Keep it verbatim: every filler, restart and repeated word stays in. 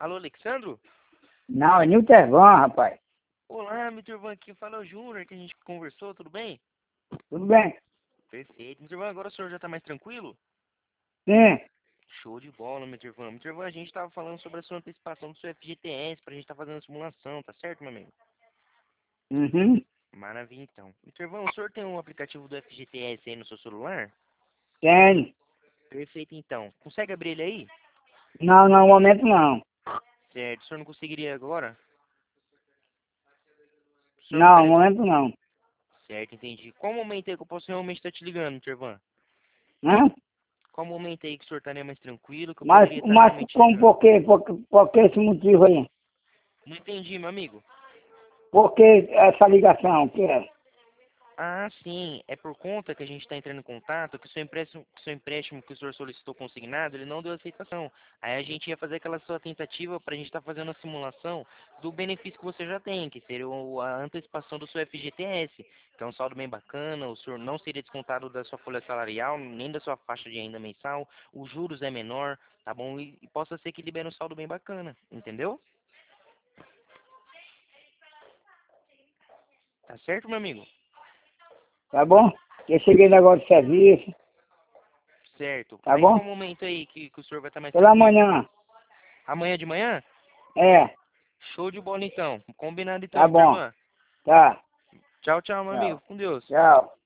Alô, Alexandro? Não, é Niltervan, rapaz. Olá, mister Van, aqui fala o Júnior, que a gente conversou, tudo bem? Tudo bem? Perfeito. mister Van, agora o senhor já tá mais tranquilo? Sim. Show de bola, mister Van. mister Van, a gente tava falando sobre a sua antecipação do seu F G T S pra gente tá fazendo a simulação, tá certo, meu amigo? Uhum. Maravilha, então. mister Van, o senhor tem um aplicativo do F G T S aí no seu celular? Tem. Perfeito, então. Consegue abrir ele aí? Não, não, no momento não. Certo. O senhor não conseguiria agora? O senhor Não, no ficaria... momento não. Certo, entendi. Qual momento aí que eu posso realmente estar te ligando, mister Van? Hã? Qual momento aí que o senhor estaria mais tranquilo, que eu Mas, poderia estar mas realmente te como, ligando? por quê? Por, por que esse motivo aí? Não entendi, meu amigo. Por que essa ligação? Que é? Ah, sim. É por conta que a gente está entrando em contato que o seu empréstimo, que o seu empréstimo que o senhor solicitou consignado, ele não deu aceitação. Aí a gente ia fazer aquela sua tentativa para a gente estar fazendo a simulação do benefício que você já tem, que seria o- a antecipação do seu F G T S, que é um saldo bem bacana, o senhor não seria descontado da sua folha salarial, nem da sua faixa de renda mensal, os juros é menor, tá bom? E, e possa ser que libere um saldo bem bacana, entendeu? Tá certo, meu amigo? Tá bom? Eu cheguei agora de serviço. Certo. Tá Aí bom? qual momento aí que, que o senhor vai estar mais Pela tranquilo? manhã. Amanhã de manhã? É. Show de bola então. Combinado então, Tá mister bom. Van. Tá. Tchau, tchau, meu amigo. Tchau. Com Deus. Tchau.